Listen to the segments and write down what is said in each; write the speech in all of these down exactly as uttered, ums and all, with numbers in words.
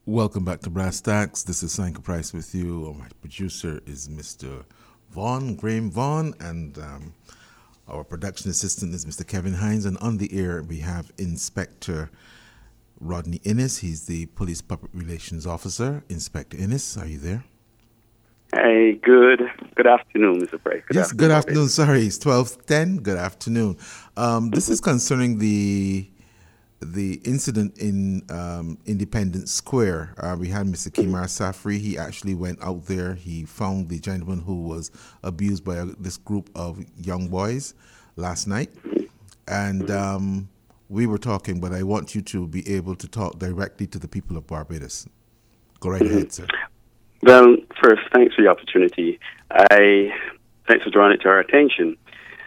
Welcome back to Brass Stacks. This is Sanka Price with you. My producer is Mister Vaughn, Graham Vaughn, and um, our production assistant is Mister Kevin Hines. And on the air, we have Inspector Rodney Innes. He's the Police Public Relations Officer. Inspector Innes, are you there? Hey, good good afternoon, Mister Price. Good yes, afternoon, good afternoon. Sorry, it's twelve ten. Good afternoon. Um, this is concerning the the incident in um, Independence Square. Uh, we had Mister Kimar Safri. He actually went out there. He found the gentleman who was abused by a, this group of young boys last night. And um, we were talking, but I want you to be able to talk directly to the people of Barbados. Go right ahead, sir. Well, first, thanks for the opportunity. I Thanks for drawing it to our attention.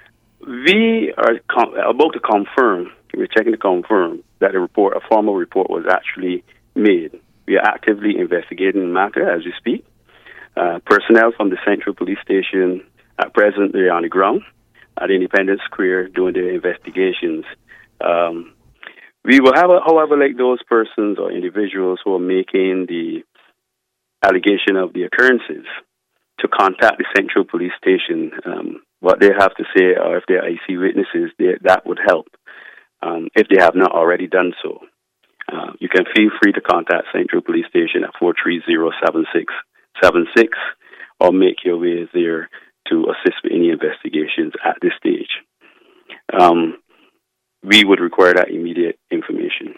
We are com- about to confirm, we're checking to confirm that a report, a formal report was actually made. We are actively investigating the matter as we speak. Uh, personnel from the Central Police Station at present, they're on the ground at Independence Square doing their investigations. Um, we will have, a, however, like those persons or individuals who are making the allegation of the occurrences to contact the Central Police Station. Um, what they have to say, or if they're I C witnesses, they, that would help, um, if they have not already done so. Uh, you can feel free to contact Central Police Station at four three zero, seven six seven six or make your way there to assist with any investigations at this stage. Um, we would require that immediate information.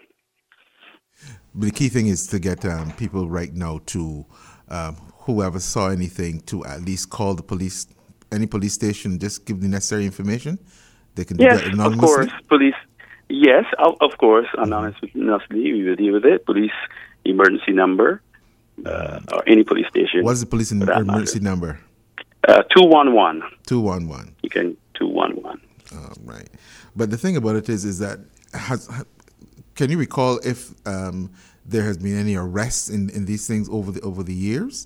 But the key thing is to get um, people right now to, um, whoever saw anything, to at least call the police, any police station, just give the necessary information. They can do yes, that anonymously. Of course, police. Yes, of, of course, anonymously, we will deal with it. Police emergency number, uh, or any police station. What's the police emergency number? Uh, two one one. two one one. You can two one one. Oh, right. But the thing about it is, is that has. Can you recall if um, there has been any arrests in, in these things over the over the years?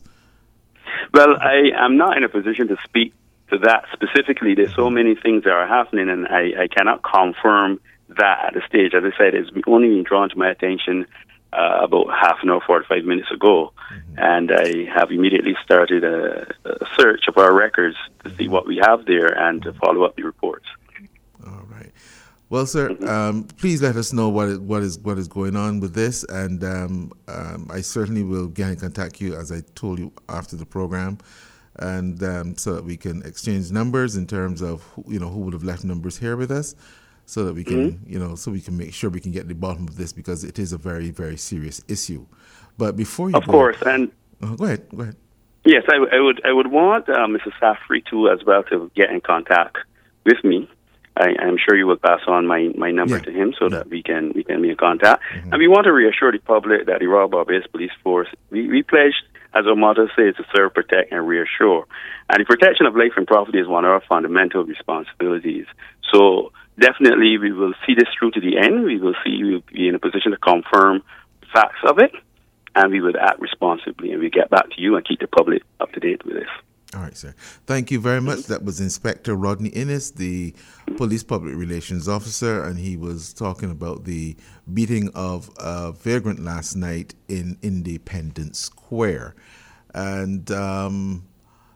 Well, I am not in a position to speak to that specifically. There's so many things that are happening, and I, I cannot confirm that at the stage. As I said, it's only been drawn to my attention uh, about half an hour, forty-five minutes ago, mm-hmm. and I have immediately started a, a search of our records to mm-hmm. see what we have there and to follow up the reports. All right. Well, sir, um, please let us know what is, what is what is going on with this, and um, um, I certainly will get in contact you, as I told you, after the program, and um, so that we can exchange numbers in terms of who, you know who would have left numbers here with us, so that we can mm-hmm. you know so we can make sure we can get to the bottom of this, because it is a very very serious issue. But before you of go, course, and uh, go ahead, go ahead. Yes, I, I would I would want uh, Missus Safri too as well to get in contact with me. I, I'm sure you will pass on my, my number yeah. to him so yeah. that we can we can make contact. Mm-hmm. And we want to reassure the public that the Royal Barbados Police Force, we, we pledged, as our motto says, to serve, protect, and reassure. And the protection of life and property is one of our fundamental responsibilities. So definitely we will see this through to the end. We will see, we will be in a position to confirm the facts of it, and we will act responsibly, and we get back to you and keep the public up to date with this. All right, sir. Thank you very much. That was Inspector Rodney Innes, the Police Public Relations Officer, and he was talking about the beating of a vagrant last night in Independence Square. And um,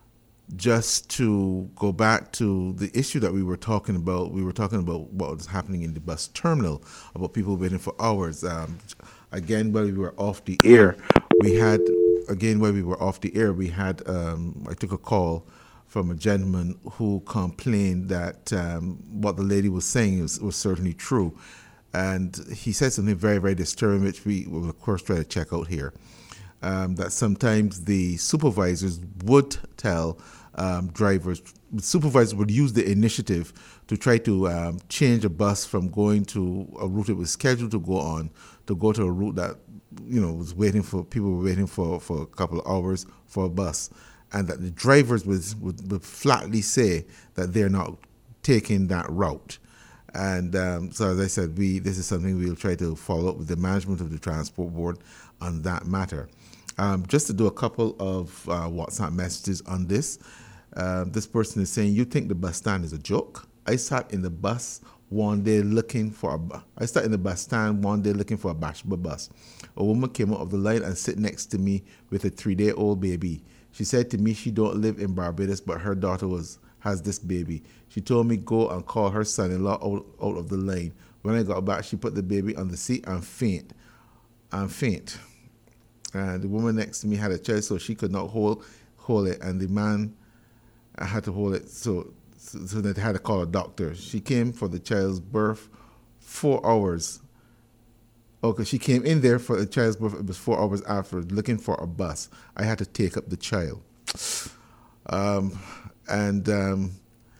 just to go back to the issue that we were talking about, we were talking about what was happening in the bus terminal, about people waiting for hours. Um, again, while we were off the air, we had... Again, while we were off the air, we had, um, I took a call from a gentleman who complained that um, what the lady was saying was, was certainly true. And he said something very, very disturbing, which we will, of course, try to check out here. Um, that sometimes the supervisors would tell um, drivers, supervisors would use the initiative to try to um, change a bus from going to a route it was scheduled to go on to go to a route that, you know, was waiting for, people were waiting for, for a couple of hours for a bus, and that the drivers was, would, would flatly say that they're not taking that route. And um, so, as I said, we this is something we'll try to follow up with the management of the Transport Board on that matter. Um, just to do a couple of uh, WhatsApp messages on this. Uh, this person is saying, you think the bus stand is a joke? I sat in the bus one day looking for a bu- I started in the bus stand one day looking for a Bashba bus. A woman came out of the line and sit next to me with a three-day-old baby. She said to me she don't live in Barbados, but her daughter was has this baby. She told me go and call her son-in-law out, out of the line. When I got back, she put the baby on the seat and faint. And faint. And the woman next to me had a child, so she could not hold hold it, and the man had to hold it, so so, so they had to call a doctor. She came for the child's birth four hours. Okay, she came in there for the child's birth. It was four hours after, looking for a bus. I had to take up the child. Um, and um,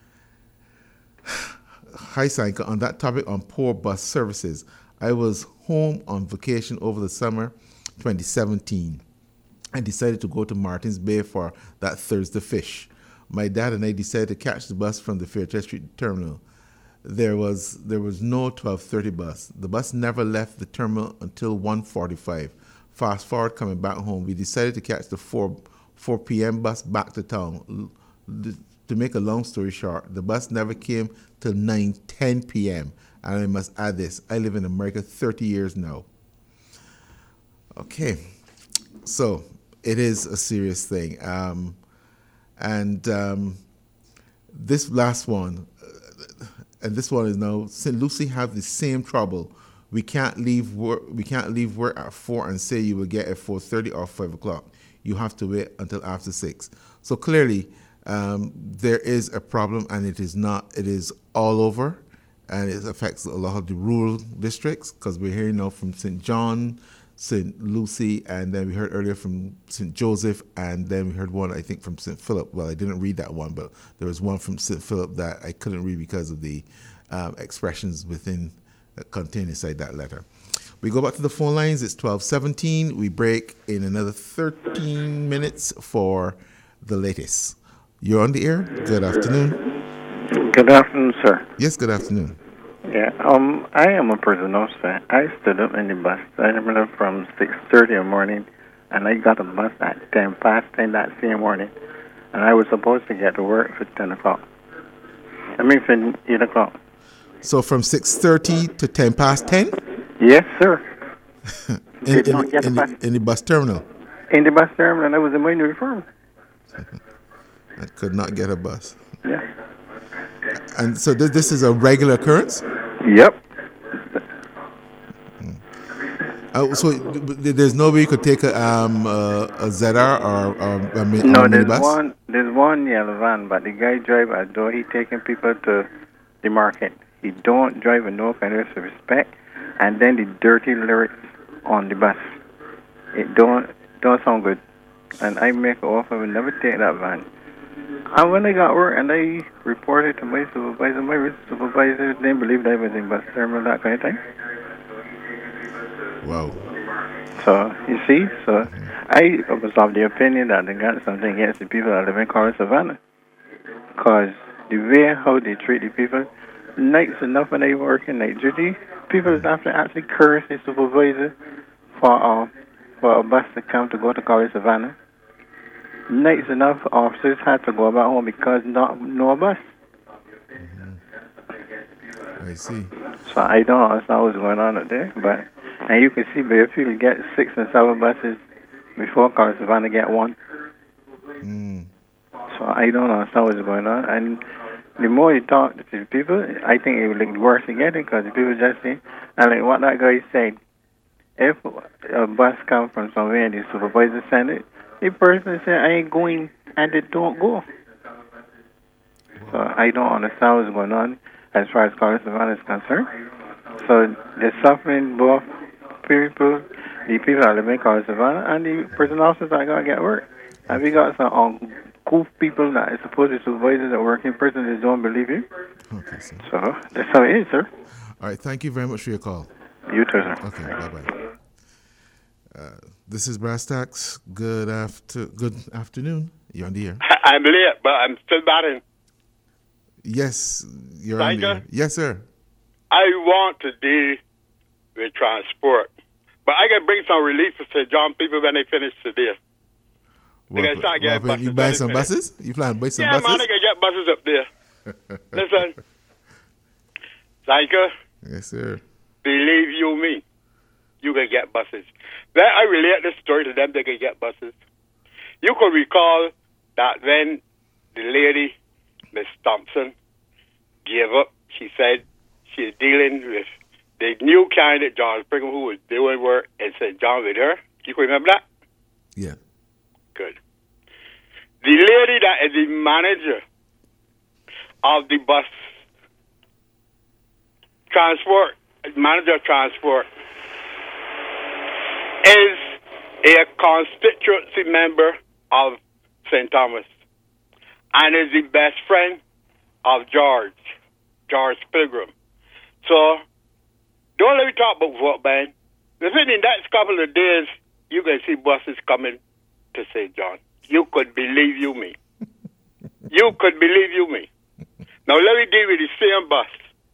hi, Sanka. On that topic, on poor bus services, I was home on vacation over the summer twenty seventeen. I decided to go to Martins Bay for that Thursday fish. My dad and I decided to catch the bus from the Fairchurch Street terminal. There was there was no twelve thirty bus. The bus never left the terminal until one forty-five. Fast forward, coming back home, we decided to catch the four p.m. bus back to town. To make a long story short, the bus never came till nine ten p.m. And I must add this, I live in America thirty years now. Okay, so it is a serious thing. Um, and um, this last one, uh, and this one is now, Saint Lucie have the same trouble. We can't leave work. We can't leave work at four and say you will get at four thirty or five o'clock. You have to wait until after six. So clearly, um, there is a problem, and it is not. It is all over, and it affects a lot of the rural districts. Because we're hearing now from Saint John, Saint Lucie, and then we heard earlier from Saint Joseph, and then we heard one, I think, from Saint Philip. Well, I didn't read that one, but there was one from Saint Philip that I couldn't read because of the um, expressions within uh, contained inside that letter. We go back to the phone lines. It's twelve seventeen. We break in another thirteen minutes for the latest. You're on the air. Good afternoon. Good afternoon, sir. Yes, good afternoon. Yeah, um, I am a person also. I stood up in the bus. I remember from six thirty in the morning, and I got a bus at ten past ten that same morning, and I was supposed to get to work for ten o'clock. I mean, for eight o'clock. So from six thirty to ten past ten? Yes, sir. in, in, in, in, the, in the bus terminal? In the bus terminal, and I was in my uniform. I could not get a bus. Yeah. And so this, this is a regular occurrence? Yep. Hmm. Uh, so there's no way you could take a, um, a, a Z R or, or a, mi- no, or a there's minibus? one. There's one yellow van, but the guy drive as though he taking people to the market. He don't drive with no kind of respect, and then the dirty lyrics on the bus. It don't don't sound good, and I make an offer. I will never take that van. And when I got work and I reported to my supervisor, my supervisor didn't believe that I was in bus terminal, that kind of thing. Wow. So, you see, so I was of the opinion that they got something against the people that live in Corner Savannah. Because the way how they treat the people, nights enough when they work in night duty, people have to actually curse the supervisor for, uh, for a bus to come to go to College Savannah. Nights enough, officers had to go back home because not no bus. Mm-hmm. I see. So I don't understand what's going on up there, but and you can see Bayfield get six and seven buses before College Savannah get one. Mm. So I don't understand what's going on, and the more you talk to the people, I think it will look worse again because the people just say, and like what that guy said, if a bus comes from somewhere and the supervisor send it, the person said, I ain't going, and they don't go. So I don't understand what's going on as far as College Savannah is concerned. So they're suffering both people, the people that live in College Savannah, and the prison officers that got to get work. And we got some um, cool people that are supposed to supervisors that work in prison that don't believe you. Okay, sir. So that's how it is, sir. All right, thank you very much for your call. You too, sir. Okay, bye-bye. Uh, this is Brass Tacks. Good after, good afternoon. You're on the air. I'm late, but I'm still batting. Yes, you're on the air. Yes, sir. I want to deal with transport, but I can bring some relief to Saint John people when they finish today. They Well, can start getting well, buses. you buy when some they finish. buses? You plan to buy some Yeah, buses? man, they can get buses up there. Listen, Tiger, Yes, sir. believe you me, you can get buses. Then I relate this story to them, they can get buses. You could recall that when the lady, Miss Thompson, gave up, she said she's dealing with the new candidate, John Brigham, who was doing work in Saint John with her. You can remember that? Yeah. Good. The lady that is the manager of the bus transport, manager of transport, is a constituency member of Saint Thomas and is the best friend of George, George Pilgrim. So, don't let me talk about vote buying. Within the next couple of days, you can see buses coming to Saint John. You could believe you me. You could believe you me. Now, let me deal with the same bus.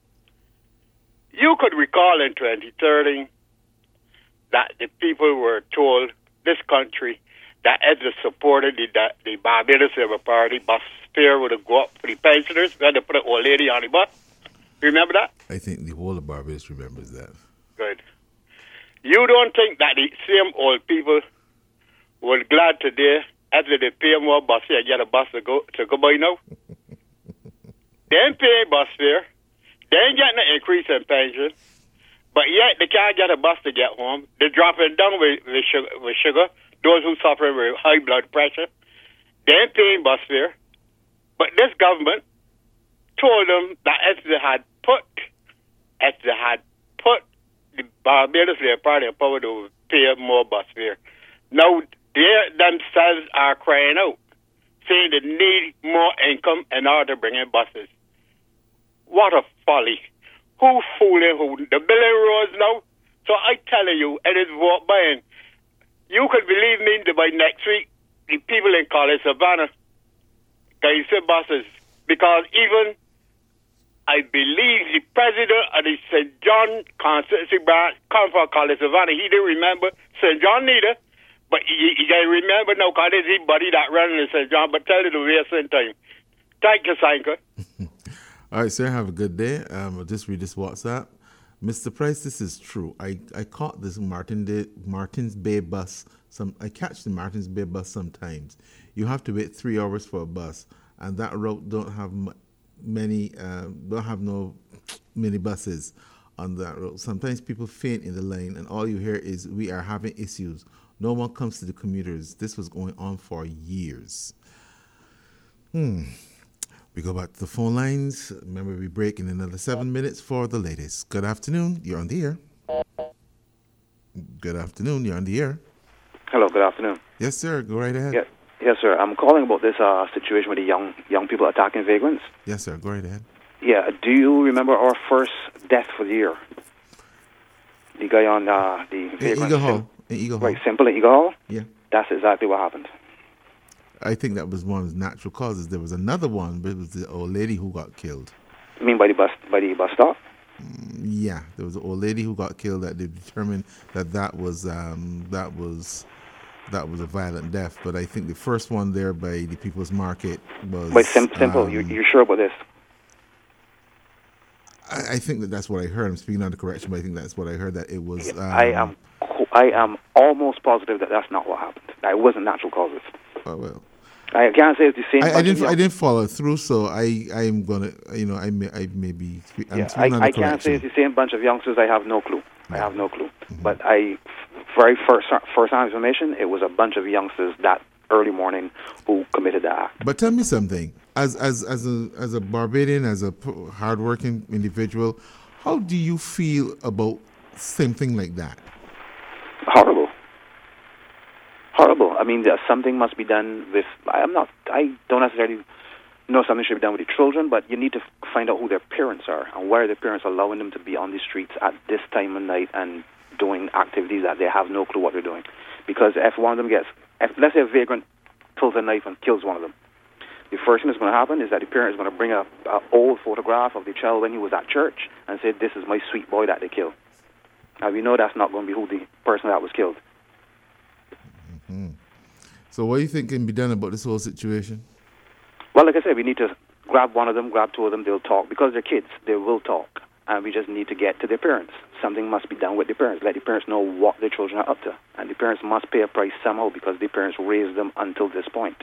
You could recall in twenty thirteen that the people were told, this country, that as they supported the, the, the Barbados Labour Party, bus fare would have go up for the pensioners. We had to put an old lady on the bus. Remember that? I think the whole of Barbados remembers that. Good. You don't think that the same old people were glad today after they pay more bus fare and get a bus to go to go by now? They ain't paying bus fare. They ain't getting an increase in pension. But yet they can't get a bus to get home. They're dropping down with, with, sugar, with sugar. Those who suffer with high blood pressure. They ain't paying bus fare. But this government told them that if they had put, if they had put the Barbados Labour Party in power, they would pay more bus fare. Now, they themselves are crying out, saying they need more income in order to bring in buses. What a folly. Who fooling who? The billion roads now? So I tell you, it is vote buying. You could believe me that by next week, the people in College Savannah can see buses. Because even, I believe, the president of the Saint John Constituency branch come from College Savannah. He didn't remember Saint John neither. But he, he can remember now because there's anybody that running in Saint John. But tell you the wasting time. Thank you, Sanka. All right, sir. Have a good day. Um, I'll just read this WhatsApp. Mister Price, this is true. I, I caught this Martin Day, Martins Bay bus. Some I catch the Martins Bay bus sometimes. You have to wait three hours for a bus, and that route don't have m- many, uh, don't have no many buses on that road. Sometimes people faint in the line, and all you hear is, "We are having issues." No one comes to the commuters. This was going on for years. Hmm. We go back to the phone lines. Remember, we break in another seven minutes for the latest. Good afternoon. You're on the air. Good afternoon. You're on the air. Hello. Good afternoon. Yes, sir. Go right ahead. Yes, yes, sir. I'm calling about this uh, situation with the young young people attacking vagrants. Yes, sir. Go right ahead. Yeah. Do you remember our first death for the year? The guy on uh, the In Eagle Hall. In Eagle Hall. Right. Simple in Eagle Hall. Yeah. That's exactly what happened. I think that was one of the natural causes. There was another one, but it was the old lady who got killed. You mean by the bus by the bus stop? Mm, yeah, there was an old lady who got killed. That they determined that that was um, that was that was a violent death. But I think the first one there by the People's Market was. By sim- simple. Um, you you sure about this? I, I think that that's what I heard. I'm speaking under correction, but I think that's what I heard. That it was. Um, I am I am almost positive that that's not what happened. That it wasn't natural causes. Oh well. I can't say it's the same. I, I didn't. Young- I didn't follow through, so I. I am gonna. You know. I may. I may be. I'm yeah, speaking I, under I can't say correction. it's the same bunch of youngsters. I have no clue. I have no clue. Mm-hmm. But I, very first first hand information, it was a bunch of youngsters that early morning who committed the act. But tell me something. As as as a as a Barbadian, as a p- hardworking individual, how do you feel about something like that? Horrible. Horrible. I mean, there, something must be done with. I'm not. I don't necessarily know something should be done with the children, but you need to f- find out who their parents are and why are their parents allowing them to be on the streets at this time of night and doing activities that they have no clue what they're doing. Because if one of them gets, if, let's say a vagrant pulls a knife and kills one of them, the first thing that's going to happen is that the parent is going to bring a, a old photograph of the child when he was at church and say, "This is my sweet boy that they killed." Now we know that's not going to be who the person that was killed. Mm-hmm. So what do you think can be done about this whole situation? Well, like I said, we need to grab one of them, grab two of them, they'll talk. Because they're kids, they will talk. and we just need to get to their parents. Something must be done with the parents. Let the parents know what their children are up to. And the parents must pay a price somehow because the parents raised them until this point.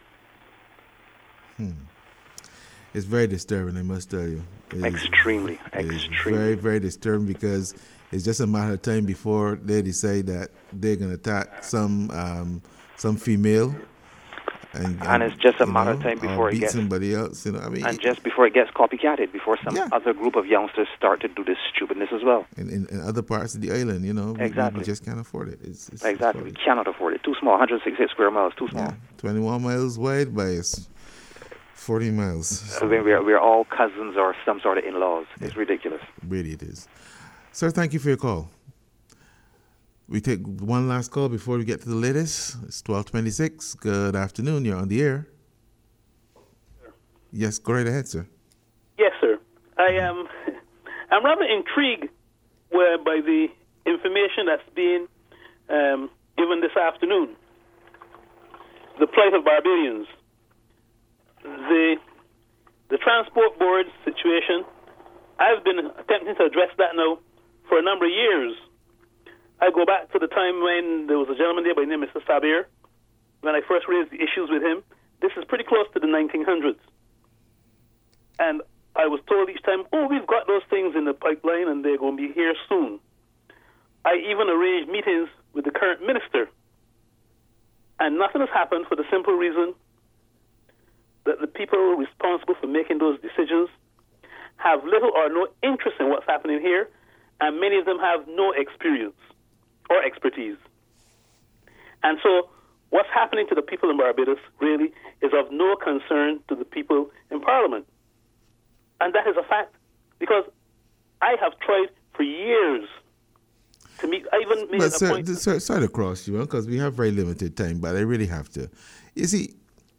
Hmm. It's very disturbing, I must tell you. It extremely, is, extremely. It's very, very disturbing because it's just a matter of time before they decide that they're going to attack some um, some female. And, and, and it's just a matter know, of time before it beat gets somebody else. You know, I mean, and just before it gets copycatted, before some yeah. other group of youngsters start to do this stupidness as well. In, in, in other parts of the island, you know, exactly. we, we just can't afford it. It's, it's exactly, we cannot afford it. Too small, one hundred sixty-eight square miles, too small. Yeah. twenty-one miles wide by forty miles. So we are, we are all cousins or some sort of in-laws. Yeah. It's ridiculous. Really it is. Sir, thank you for your call. We take one last call before we get to the latest. It's twelve twenty-six. Good afternoon. You're on the air. Sir. Yes, go right ahead, sir. Yes, sir. I am I'm rather intrigued uh, by the information that's being um, given this afternoon. The plight of Barbadians. The the transport board situation, I've been attempting to address that now for a number of years. I go back to the time when there was a gentleman there by the name of Mister Sabir. When I first raised the issues with him, this is pretty close to the nineteen hundreds. And I was told each time, oh, we've got those things in the pipeline and they're going to be here soon. I even arranged meetings with the current minister. And nothing has happened for the simple reason that the people responsible for making those decisions have little or no interest in what's happening here, and many of them have no experience or expertise. And so what's happening to the people in Barbados really is of no concern to the people in Parliament. And that is a fact, because I have tried for years to meet, I even made but an sir, appointment. Sir, sorry to cross you, because we have very limited time, but I really have to. You see,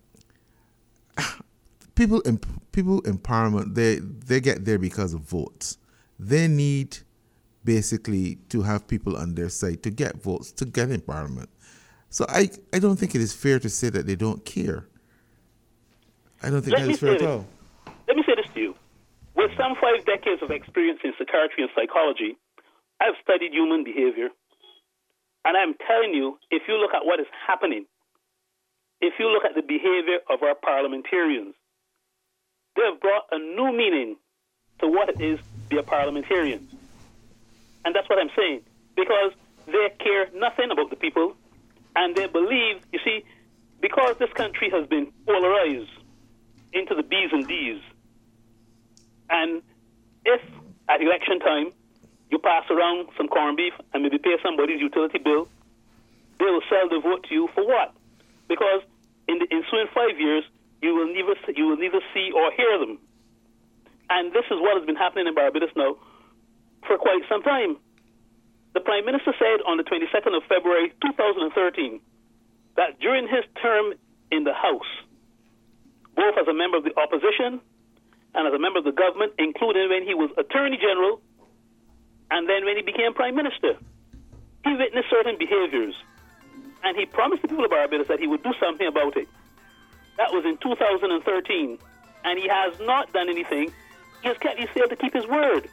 people in people in Parliament, they they get there because of votes. They need basically to have people on their side to get votes to get in Parliament. So I, I don't think it is fair to say that they don't care. I don't think Let that me is fair say at this. all. Let me say this to you. With some five decades of experience in psychiatry and psychology, I've studied human behavior. And I'm telling you, if you look at what is happening, if you look at the behavior of our parliamentarians, they have brought a new meaning to what it is to be a parliamentarian. And that's what I'm saying. Because they care nothing about the people, and they believe, you see, because this country has been polarized into the B's and D's, and if at election time you pass around some corned beef and maybe pay somebody's utility bill, they will sell the vote to you for what? Because in the ensuing five years, you will neither you will neither see or hear them. And this is what has been happening in Barbados now for quite some time. The Prime Minister said on the twenty-second of February two thousand thirteen that during his term in the House, both as a member of the opposition and as a member of the government, including when he was Attorney General and then when he became Prime Minister, he witnessed certain behaviors. And he promised the people of Barbados that he would do something about it. That was in two thousand thirteen. And he has not done anything. He has kept, he's failed to keep his word.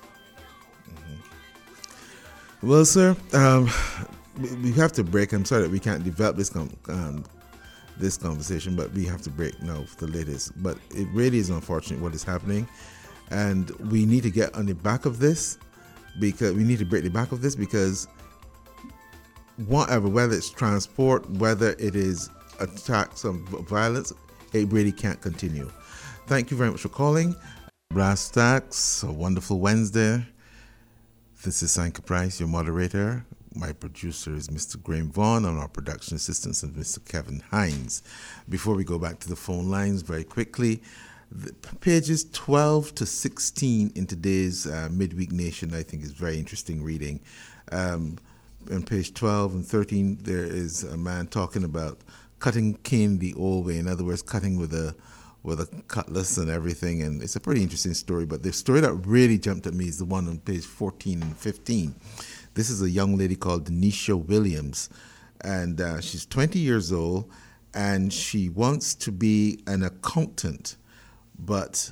Mm-hmm. Well, sir, um, we have to break. I'm sorry that we can't develop this com- um, this conversation, but we have to break now for the latest. But it really is unfortunate what is happening. And we need to get on the back of this, because we need to break the back of this, because whatever, whether it's transport, whether it is attacks of violence, it really can't continue. Thank you very much for calling. Brass Tacks, a wonderful Wednesday. This is Sanka Price, your moderator. My producer is Mister Graham Vaughn, and our production assistant is Mister Kevin Hines. Before we go back to the phone lines very quickly, the pages twelve to sixteen in today's uh, Midweek Nation, I think, is very interesting reading. Um, on page twelve and thirteen, there is a man talking about cutting cane the old way. In other words, cutting with a with a cutlass and everything. And it's a pretty interesting story. But the story that really jumped at me is the one on page fourteen and fifteen. This is a young lady called Denisha Williams. And uh, she's twenty years old. And she wants to be an accountant. But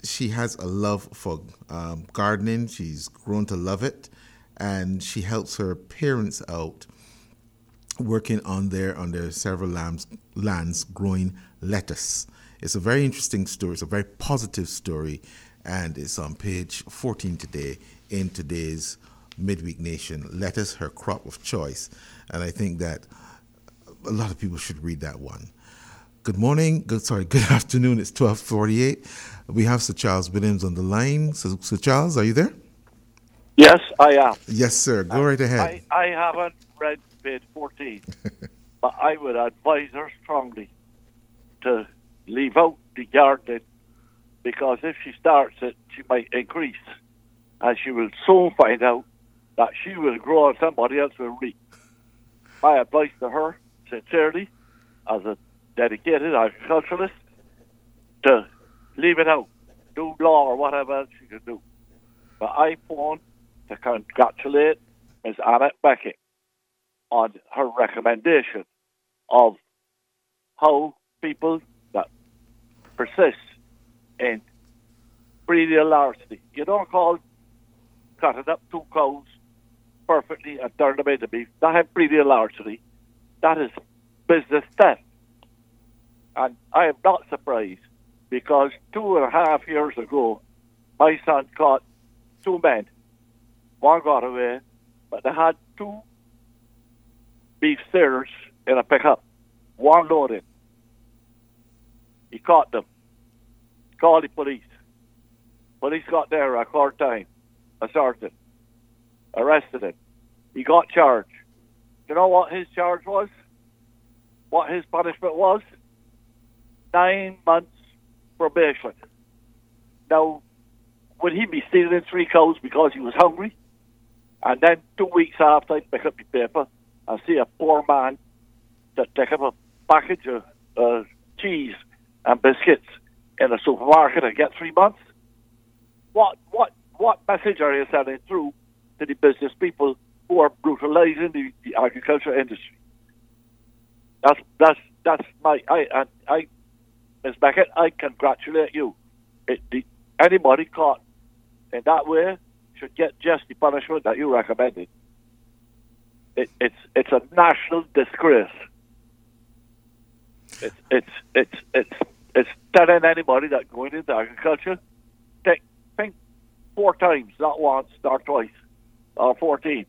she has a love for um, gardening. She's grown to love it, and she helps her parents out working on their on their several lands, lands growing lettuce. It's a very interesting story. It's a very positive story, and it's on page fourteen today in today's Midweek Nation. Lettuce, her crop of choice, and I think that a lot of people should read that one. Good morning. Good sorry. Good afternoon. It's twelve forty-eight. We have Sir Charles Williams on the line. So, Sir Charles, are you there? Yes, I am. Yes, sir. Go right ahead. I, I haven't read page fourteen, but I would advise her strongly to leave out the gardening, because if she starts it, she might increase, and she will soon find out that she will grow and somebody else will reap. My advice to her, sincerely, as a dedicated agriculturalist, to leave it out, do law or whatever else she can do. But I phone to congratulate Miz Annette Beckett on her recommendation of how people that persist in breeding larceny. You don't call cutting up two cows perfectly and turn them into beef. That is breeding larceny. That is business death. And I am not surprised, because two and a half years ago, my son caught two men. One got away, but they had two beef steers in a pickup, one loaded. He caught them, called the police. Police got there at court time, assaulted, arrested him. He got charged. You know what his charge was? What his punishment was? Nine months probation. Now, would he be stealing three cows because he was hungry? And then two weeks after, I'd pick up the paper and see a poor man that take up a package of uh, cheese and biscuits in a supermarket and get three months? What what what message are you sending through to the business people who are brutalizing the, the agriculture industry? That's that's that's my I I, I Miz Beckett, I congratulate you. It, the, anybody caught in that way should get just the punishment that you recommended. It, it's it's a national disgrace. It's it's it's it's it's telling anybody that going into agriculture, think think four times, not once, not twice, or fourteen.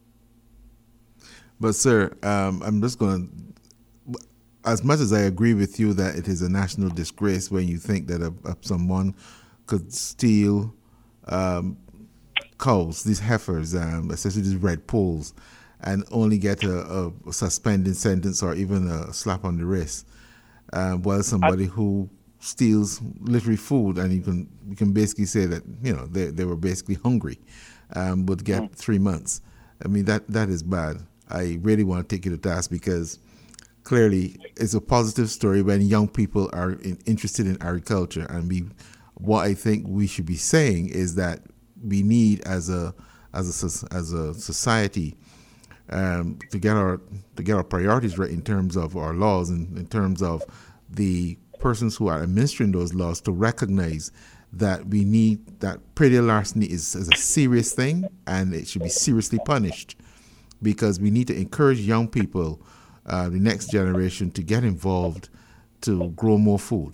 But sir, um, I'm just going to. As much as I agree with you that it is a national disgrace when you think that a, a, someone could steal um, cows, these heifers, um, especially these red poles, and only get a, a suspended sentence or even a slap on the wrist, uh, while somebody I, who steals literally food, and you can you can basically say that you know they they were basically hungry, um, would get mm. three months. I mean that that is bad. I really want to take you to task, because clearly it's a positive story when young people are in, interested in agriculture, and we, what I think we should be saying is that we need as a as a as a society um, to get our to get our priorities right in terms of our laws, and in terms of the persons who are administering those laws, to recognize that we need that predial larceny is, is a serious thing, and it should be seriously punished, because we need to encourage young people, Uh, the next generation, to get involved to grow more food.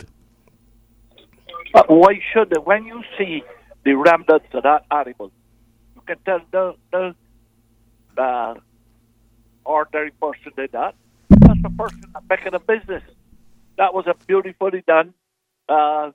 But why should they? When you see the remnants of that animal, you can tell the, the uh, ordinary person did that. That's the person that making a business. That was a beautifully done, uh,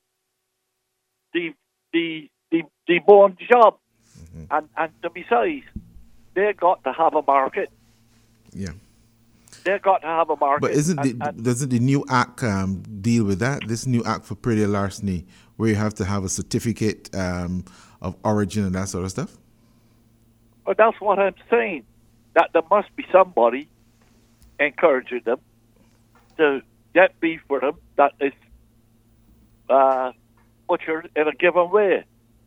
the the the the born job, mm-hmm. and and to besides, they got to have a market. Yeah. They've got to have a market. But isn't and, the, and doesn't the new act um, deal with that? This new act for predial larceny, where you have to have a certificate um, of origin and that sort of stuff? Well, that's what I'm saying. That there must be somebody encouraging them to get beef for them that is uh, butchered in a given way.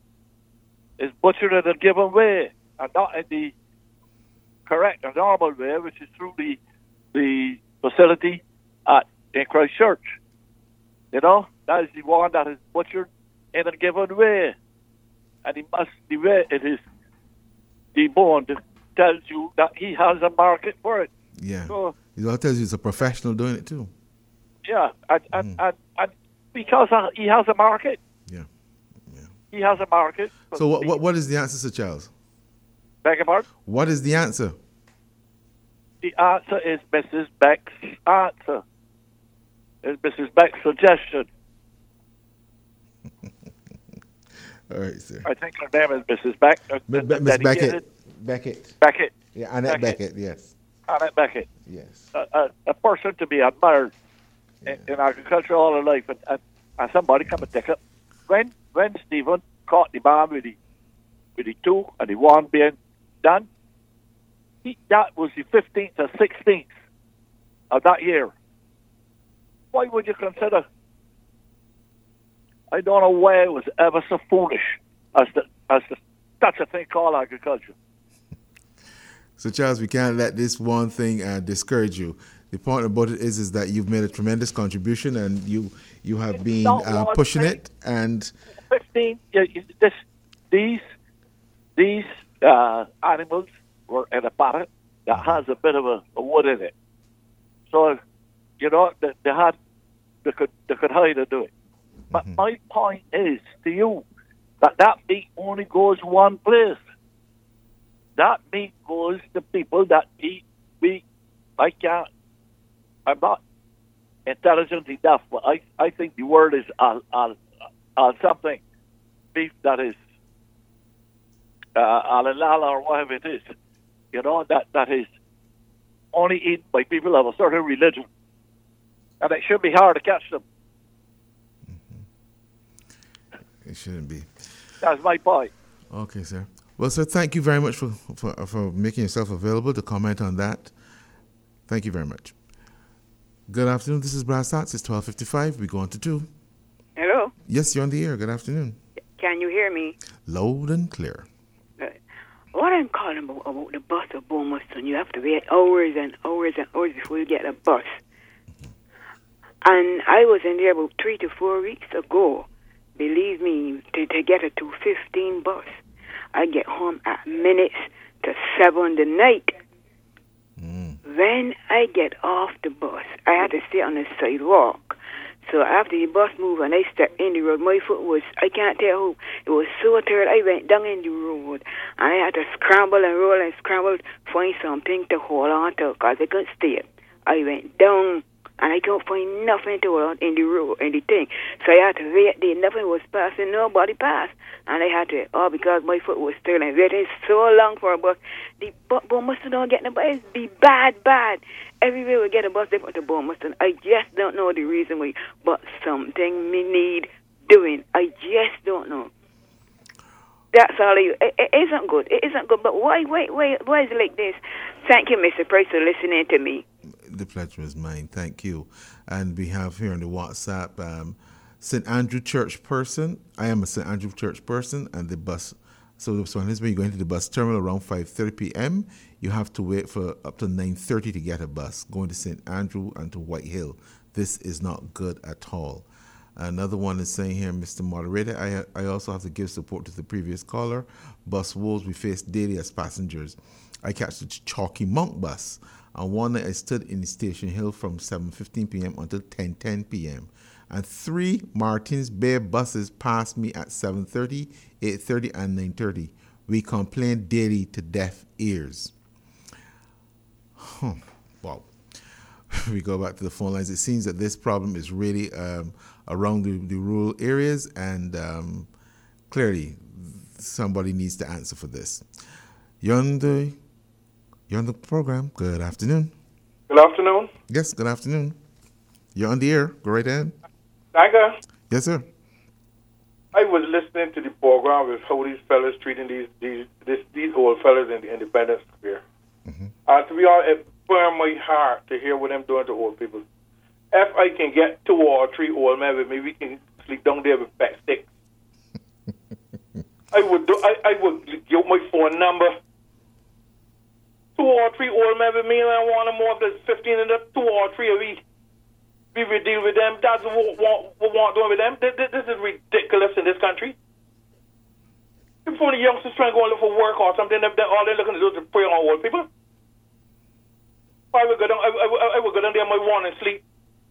Is butchered in a given way, and not in the correct or normal way, which is through the the facility at in Christchurch. You know, that is the one that is butchered in a given way. And he must, the way it is, the bond tells you that he has a market for it. Yeah. So, It all tells you he's a professional doing it too. yeah, and, and, Mm. and, and because uh, he has a market. Yeah. Yeah. He has a market. So what, what what is the answer, Sir Charles? Beg your pardon? What is the answer? The answer is Missus Beck's answer. Is Missus Beck's suggestion. All right, sir. I think her name is Missus Beck. uh, Miss uh, Be- Miss dedicated- Beckett. Beckett. Beckett. Yeah, Annette Beckett. Beckett, yes. Annette Beckett. Yes. A, a, a person to be admired in, in agriculture all her life. And, and, and somebody come and take it. When, when Stephen caught the man with the, with the two and the one being done, he, that was the fifteenth or sixteenth of that year. Why would you consider? I don't know why it was ever so foolish as to, as to such a thing called agriculture. So, Charles, we can't let this one thing uh, discourage you. The point about it is, is that you've made a tremendous contribution, and you you have been not uh, one pushing thing. it. And Fifteen. Yeah, you- this, these, these uh, animals were in a paddock that has a bit of a, a wood in it. So, you know, they, they had they could they could hide and do it. But Mhm. my point is to you that that meat only goes one place. That meat goes to people that eat meat. I can't. I'm not intelligent enough, but I, I think the word is on on on something beef that is uh, halal or whatever it is. You know that that is only eaten by people of a certain religion, and it should be hard to catch them. it shouldn't be. That's my point. Okay, sir. Well, sir, thank you very much for, for, for making yourself available to comment on that. Thank you very much. Good afternoon. This is Brass Arts. It's twelve fifty-five. We go on to two. Hello, Yes, you're on the air. Good afternoon. can you hear me? Loud and clear. Uh, What I'm calling about, about the bus of Beaumont, you have to wait hours and hours and hours before you get a bus. And I was in there about three to four weeks ago. Believe me, to, to get a two fifteen bus, I get home at minutes to seven the night. Mm. When I get off the bus, I had to sit on the sidewalk. So after the bus moved and I stepped in the road, my foot was, I can't tell who, it was so tired, I went down in the road. And I had to scramble and roll and scramble, find something to hold on to, because I couldn't stay. I went down, and I couldn't find nothing to hold on in the road, in the thing. So I had to wait there, nothing was passing, nobody passed. And I had to, oh, because my foot was still and waiting so long for a bus. The Beaumont don't get the bus, be bad, bad. Everywhere we get a bus, they put the Beaumont. I just don't know the reason why, but something me need doing. I just don't know. That's all. I, it, it isn't good. It isn't good. But why, why, why, why is it like this? Thank you, Mister Price, for listening to me. The pleasure is mine. Thank you. And we have here on the WhatsApp um, Saint Andrew Church person. I am a Saint Andrew Church person, and the bus. So, so when you go into the bus terminal around five thirty p.m., you have to wait for up to nine thirty to get a bus going to Saint Andrew and to White Hill. This is not good at all. Another one is saying here, Mister Moderator, I I also have to give support to the previous caller. Bus woes we face daily as passengers. I catch the Chalky Monk bus, and one night I stood in Station Hill from seven fifteen p.m. until ten ten p.m. And three Martins Bay buses passed me at seven thirty, eight thirty, and nine thirty. We complain daily to deaf ears. Huh. Wow. We go back to the phone lines. It seems that this problem is really um, around the, the rural areas, and um, clearly somebody needs to answer for this. You're on the, you're on the program. Good afternoon. Good afternoon. Yes, good afternoon. You're on the air. Go right ahead. Tiger, Yes, sir. I was listening to the program with how these fellas treating these these this, these old fellas in the Independence Square. Mm-hmm. And to be honest, it burned my heart to hear what them doing to old people. If I can get two or three old men with me, we can sleep down there with fat sticks. I would do. I, I would give my phone number. Two or three old men with me, and I want them more than fifteen, and two or three of each. we will deal with them. That's what we want, we want doing with them. This, this, this is ridiculous in this country. If only youngsters trying to go and look for work or something, they, all they're looking to do is prey on old people. I would go down, I, I, I would go down there in my warm and sleep.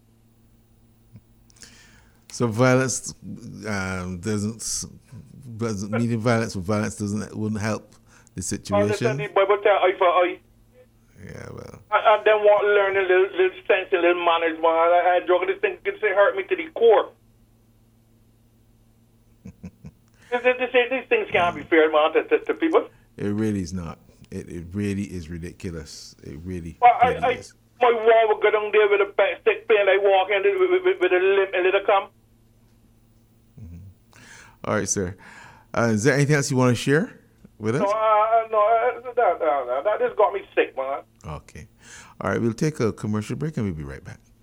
So violence um, doesn't doesn't meeting violence with violence doesn't wouldn't help the situation. The Bible tell eye for eye. Yeah, well. And, and then want to learn a little, little sense and little manners. Man, I, I drug this thing can say hurt me to the core. this, this, this, these things can't be fair, man, to, to, to people. It really is not. It it really is ridiculous. It really, well, really I, I, is. My wall would go down there with a back stick playing like walking with, with, with, with a limp and let it come. Mm-hmm. All right, sir. Uh, is there anything else you want to share with us? No, uh, no, uh, that, that, that, that just got me sick, man. Okay. All right, we'll take a commercial break and we'll be right back.